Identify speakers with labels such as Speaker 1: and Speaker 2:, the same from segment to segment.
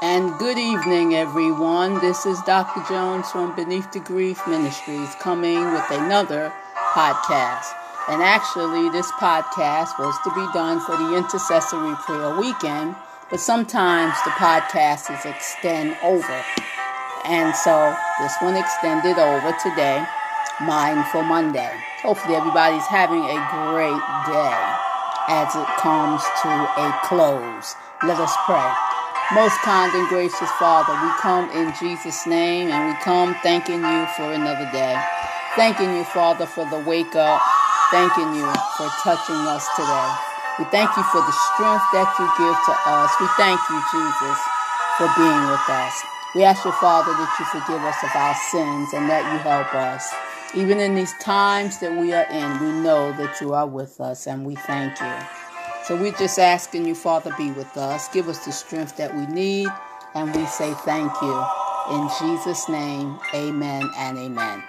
Speaker 1: And good evening, everyone. This is Dr. Jones from Beneath the Grief Ministries coming with another podcast. And actually, this podcast was to be done for the intercessory prayer weekend, but sometimes the podcasts extend over. And so this one extended over today, Mindful Monday. Hopefully everybody's having a great day as it comes to a close. Let us pray. Most kind and gracious Father, we come in Jesus' name and we come thanking you for another day. Thanking you, Father, for the wake up. Thanking you for touching us today. We thank you for the strength that you give to us. We thank you, Jesus, for being with us. We ask you, Father, that you forgive us of our sins and that you help us. Even in these times that we are in, we know that you are with us and we thank you. So we're just asking you, Father, be with us. Give us the strength that we need. And we say thank you. In Jesus' name, amen and amen.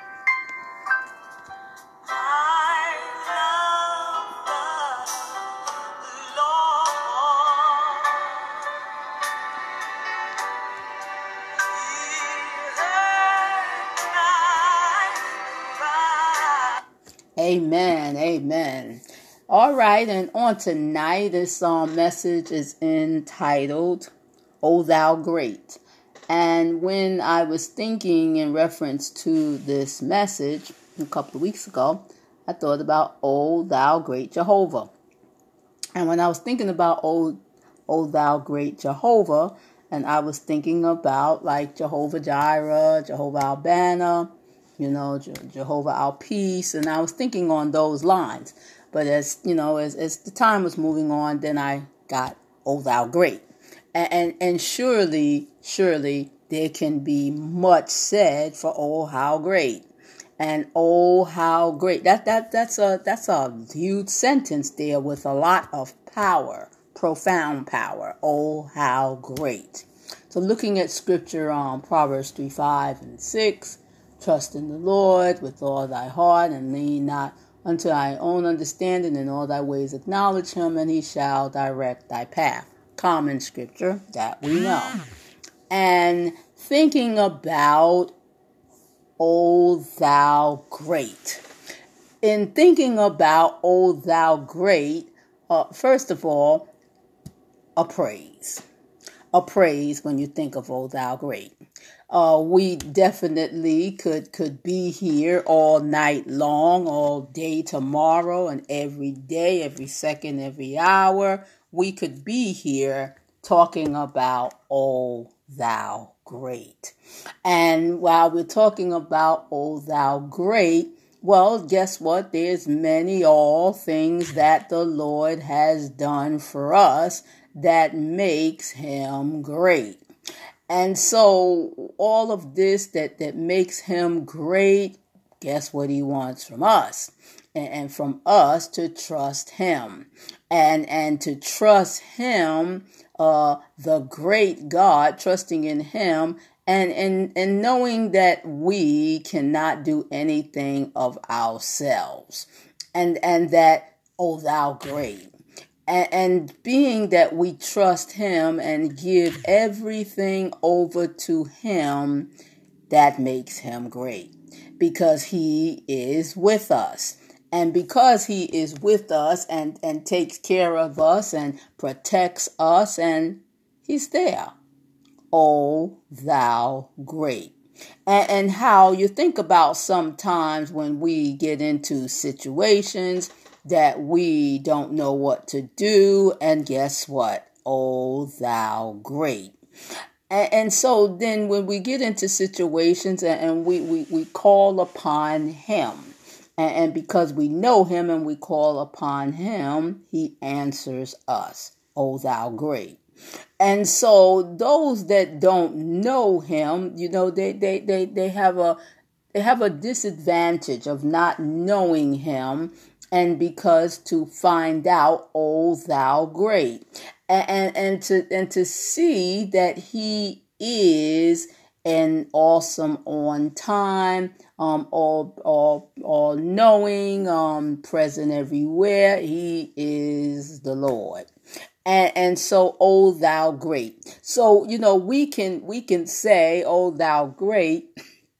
Speaker 1: Amen. Amen. All right. And on tonight, this message is entitled, O Thou Great. And when I was thinking in reference to this message a couple of weeks ago, I thought about, O Thou Great Jehovah. And when I was thinking about, O Thou Great Jehovah, and I was thinking about like Jehovah Jireh, Jehovah Our Banner, Jehovah Our Peace, and I was thinking on those lines. But as the time was moving on, then I got, O Thou Great. And surely there can be much said for oh how great. And oh how great. That's a huge sentence there with a lot of power, profound power. Oh how great. So looking at scripture on Proverbs 3:5-6, trust in the Lord with all thy heart and lean not unto thy own understanding, in all thy ways acknowledge him, and he shall direct thy path. Common scripture that we know. And thinking about, O thou great. In thinking about, O thou great, first of all, a praise. A praise when you think of, O thou great. We definitely could be here all night long, all day tomorrow, and every day, every second, every hour. We could be here talking about, O thou great. And while we're talking about, O thou great, well, guess what? There's all things that the Lord has done for us that makes him great. And so all of this that makes him great, guess what he wants from us? And from us to trust him. And to trust him, the great God, trusting in him, and knowing that we cannot do anything of ourselves. And that, O thou great. And being that we trust him and give everything over to him, that makes him great. Because he is with us. And because he is with us and takes care of us and protects us, and he's there. O thou great. And how you think about sometimes when we get into situations that we don't know what to do, and guess what? O thou great. And so then when we get into situations and we call upon him, and because we know him and we call upon him, he answers us. O thou great. And so those that don't know him, they have a disadvantage of not knowing him, and because to find out, O thou great, and to see that he is an awesome, on time, all knowing, present everywhere. He is the Lord. And so, oh thou great. So, we can say, oh thou great,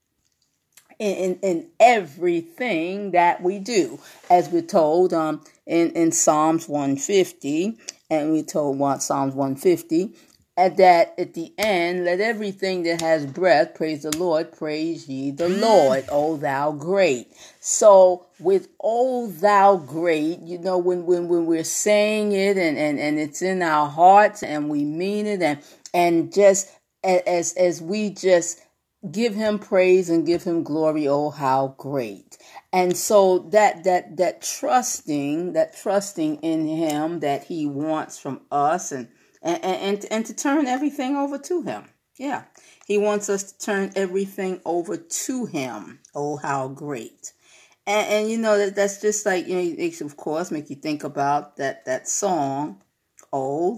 Speaker 1: in everything that we do, as we're told in Psalms 150, and we're told Psalms 150, and that at the end, let everything that has breath praise the Lord, praise ye the Lord, O thou great. So with O thou great, when we're saying it and it's in our hearts and we mean it, and just as we just give him praise and give him glory, oh how great. And so that trusting in him that he wants from us, and to turn everything over to him. Yeah. He wants us to turn everything over to him. Oh, how great. And that's just like, it of course make you think about that song, oh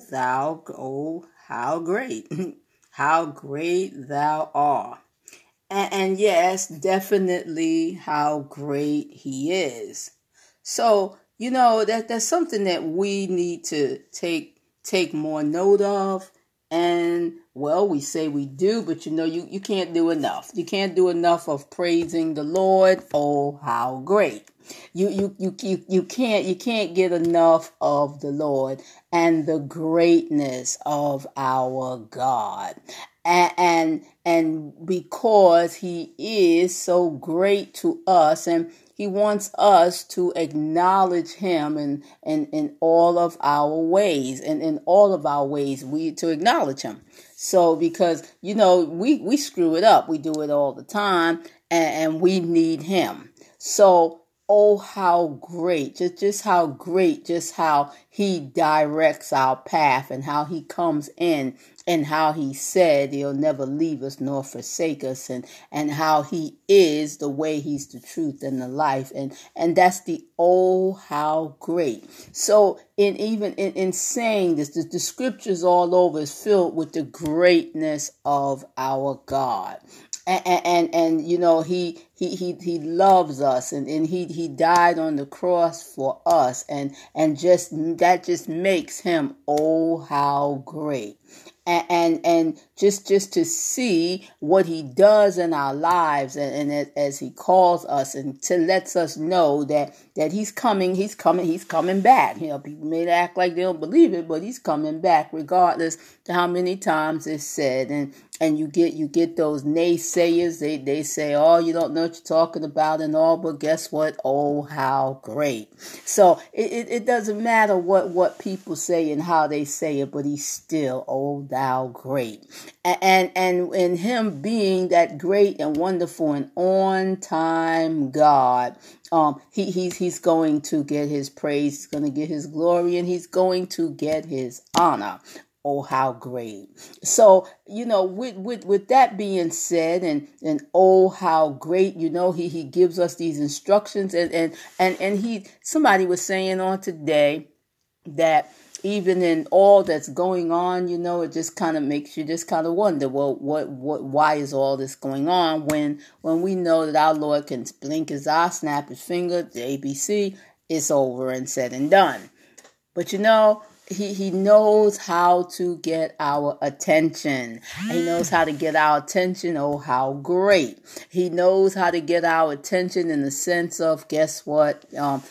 Speaker 1: how great. How great thou art. And yes, definitely how great he is. So, that's something that we need to take more note of. And well, we say we do, but you can't do enough. You can't do enough of praising the Lord. Oh, how great. You can't get enough of the Lord and the greatness of our God. And because he is so great to us, and he wants us to acknowledge him in all of our ways, and in all of our ways we to acknowledge him. So because we screw it up, we do it all the time, and we need him. So oh how great, just how great, just how he directs our path, and how he comes in, and how he said he'll never leave us nor forsake us, and how he is the way, he's the truth and the life, and that's the oh how great. So in saying this, the scriptures all over is filled with the greatness of our God. And he loves us, and he died on the cross for us, and that just makes him oh how great. And just to see what he does in our lives, and as he calls us, and to lets us know that he's coming back. People may act like they don't believe it, but he's coming back regardless to how many times it's said. And you get those naysayers. They say, oh, you don't know what you're talking about and all, but guess what? Oh, how great. So it doesn't matter what people say and how they say it, but he's still, oh, thou great. And in him being that great and wonderful and on time God, he's going to get his praise, he's going to get his glory, and he's going to get his honor. Oh, how great. So, with that being said, and oh, how great, he gives us these instructions, and somebody was saying on today that even in all that's going on, it just kind of makes you just kind of wonder, well, why is all this going on when we know that our Lord can blink his eye, snap his finger, the ABC, it's over and said and done. But he knows how to get our attention. He knows how to get our attention. Oh, how great. He knows how to get our attention in the sense of, guess what?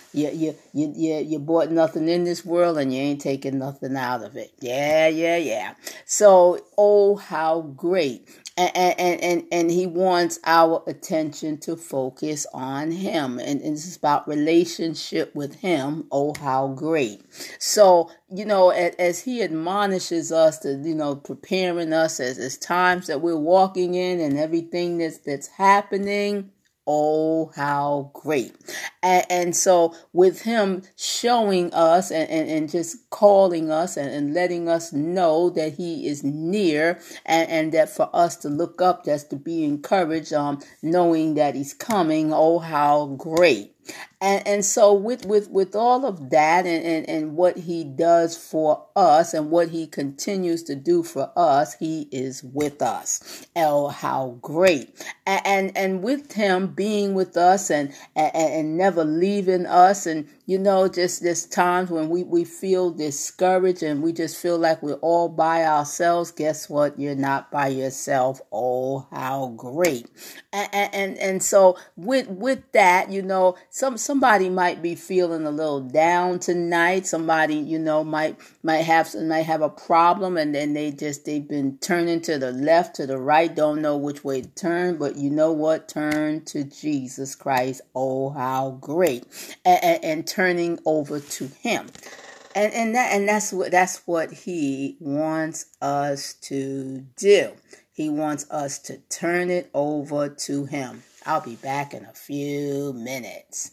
Speaker 1: You bought nothing in this world, and you ain't taking nothing out of it. Yeah. So, oh, how great. And he wants our attention to focus on him. And it's about relationship with him. Oh, how great. So, as he admonishes us to, preparing us as times that we're walking in and everything that's happening. Oh, how great. And so with him showing us and just calling us and letting us know that he is near, and that for us to look up, that's to be encouraged, knowing that he's coming. Oh, how great. And so with all of that and what he does for us and what he continues to do for us, he is with us. Oh, how great. And with him being with us and never leaving us, and just there's times when we feel discouraged and we just feel like we're all by ourselves. Guess what? You're not by yourself. Oh, how great. And so with that, somebody might be feeling a little down tonight. Somebody, might have a problem, and then they've been turning to the left, to the right, don't know which way to turn. But you know what? Turn to Jesus Christ. Oh, how great. And turning over to him. And that's what he wants us to do. He wants us to turn it over to him. I'll be back in a few minutes.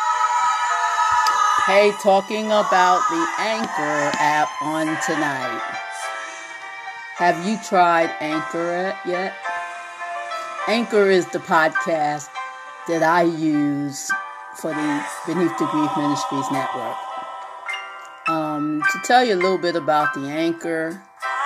Speaker 1: Hey, talking about the Anchor app on tonight. Have you tried Anchor yet? Anchor is the podcast that I use for the Beneath the Grief Ministries network. To tell you a little bit about the Anchor,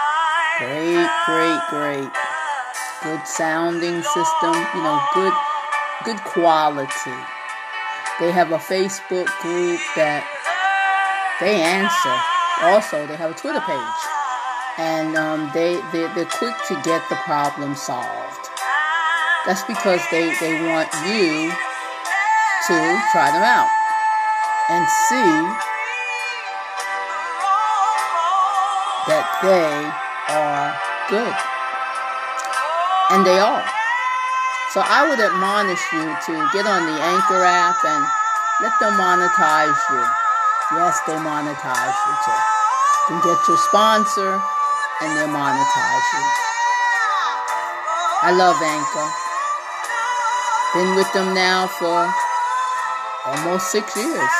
Speaker 1: great. Good sounding system, good quality. They have a Facebook group that they answer. Also, they have a Twitter page. And they're quick to get the problem solved. That's because they want you to try them out and see that they are good. And they are. So I would admonish you to get on the Anchor app and let them monetize you. Yes, they monetize you too. You can get your sponsor and they monetize you. I love Anchor. Been with them now for almost 6 years.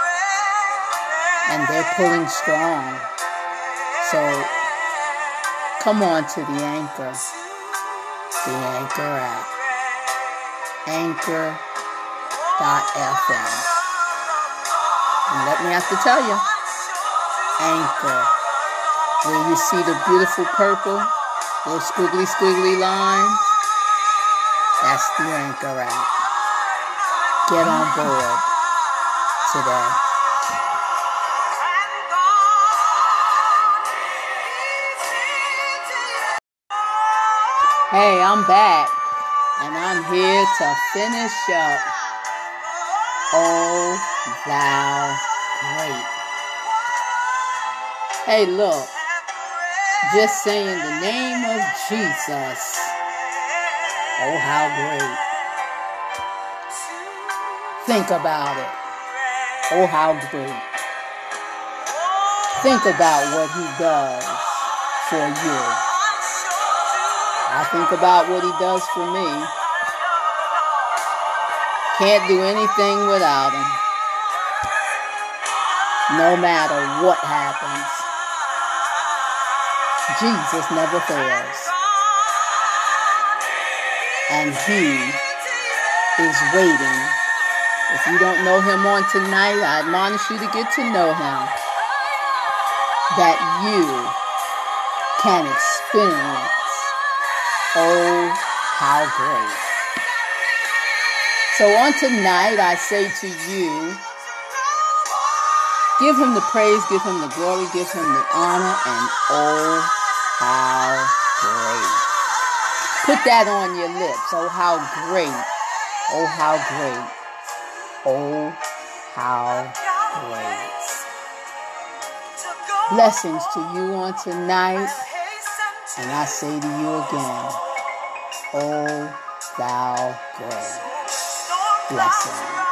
Speaker 1: And they're pulling strong. So come on to the Anchor. The Anchor app. Anchor.fm. And let me have to tell you, Anchor, where you see the beautiful purple, those squiggly lines, that's the Anchor app. Get on board today. Hey, I'm back. And I'm here to finish up. Oh, thou great. Hey, look. Just saying the name of Jesus. Oh, how great. Think about it. Oh, how great. Think about what he does for you. I think about what he does for me. Can't do anything without him. No matter what happens. Jesus never fails. And he is waiting. If you don't know him on tonight, I admonish you to get to know him. That you can experience. Oh, how great. So on tonight, I say to you, give him the praise, give him the glory, give him the honor, and oh, how great. Put that on your lips. Oh, how great. Oh, how great. Oh, how great. Blessings to you on tonight. And I say to you again, oh, thou great. Blessings.